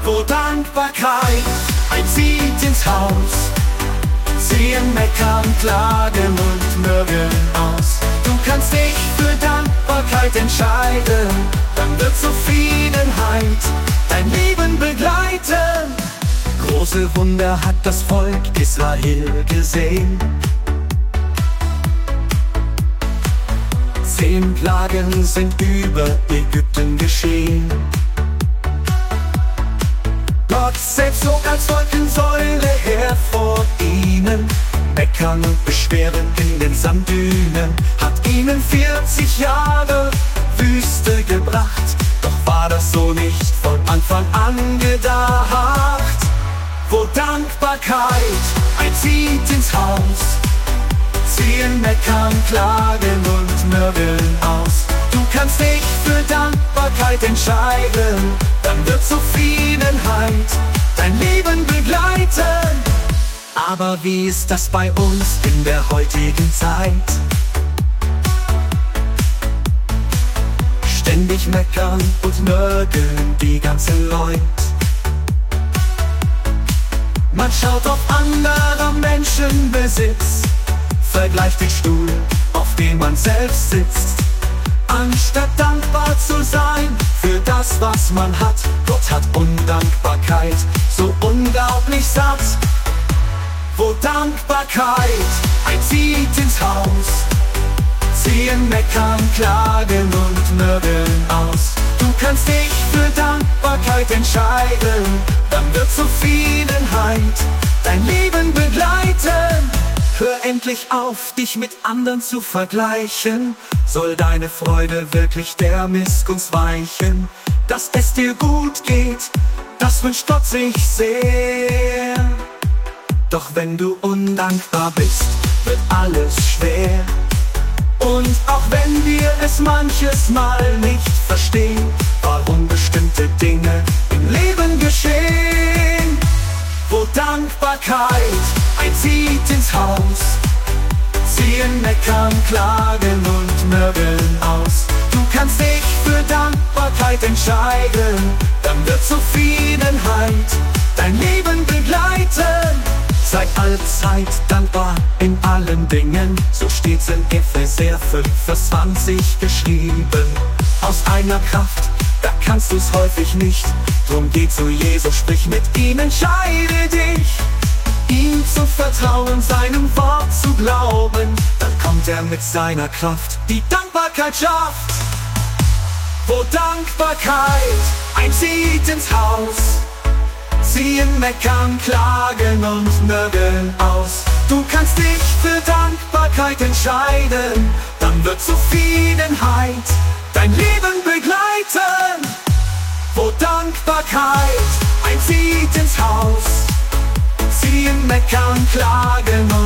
wo Dankbarkeit einzieht ins Haus, ziehen Meckern, Klagen und Nörgeln aus. Du kannst dich für Dankbarkeit entscheiden, dann wird Zufriedenheit dein Leben begleiten. Große Wunder hat das Volk Israel gesehen. 10 Plagen sind über Ägypten geschehen. Gott selbst zog als Wolkensäule her vor ihnen. Meckern und Beschweren in den Sanddünen hat ihnen 40 Jahre Wüste gebracht. Doch war das so nicht von Anfang an gedacht. Wo Dankbarkeit einzieht ins Haus, ziehen Meckern, Klagen und Nörgeln aus. Du kannst dich für Dankbarkeit entscheiden, dann wird Zufriedenheit dein Leben begleiten. Aber wie ist das bei uns in der heutigen Zeit? Ständig meckern und nörgeln die ganze Leute. Man schaut auf anderer Menschen Besitz, vergleicht den Stuhl, auf dem man selbst sitzt. Anstatt dankbar zu sein für das, was man hat. Gott hat Undankbarkeit so unglaublich satt. Wo Dankbarkeit einzieht ins Haus, ziehen Meckern, Klagen und Nörgeln aus. Du kannst dich für Dankbarkeit entscheiden, dann wird Zufriedenheit dein Leben begleiten. Hör endlich auf, dich mit anderen zu vergleichen. Soll deine Freude wirklich der Missgunst weichen? Dass es dir gut geht, das wünscht Gott sich sehr. Doch wenn du undankbar bist, wird alles schwer. Und auch wenn wir es manches Mal nicht verstehen, warum bestimmte Dinge im Leben geschehen. Wo Dankbarkeit einzieht ins Haus, ziehen Meckern, Klagen und Nörgeln aus. Du kannst dich für Dankbarkeit entscheiden, dann wird Zufriedenheit dein Leben begleiten. Sei allzeit dankbar in allen Dingen, so steht's in Epheser 5, Vers 20 geschrieben. Aus einer Kraft, da kannst du's häufig nicht. Drum geh zu Jesus, sprich mit ihm, entscheide dich, ihm zu vertrauen, seinem Wort zu glauben. Dann kommt er mit seiner Kraft, die Dankbarkeit schafft. Wo Dankbarkeit einzieht ins Haus, ziehen Meckern, Klagen und Nörgeln aus. Du kannst dich für Dankbarkeit entscheiden, dann wird Zufriedenheit dein Leben begleiten. Wo Dankbarkeit einzieht ins Haus, ziehen Meckern, Klagen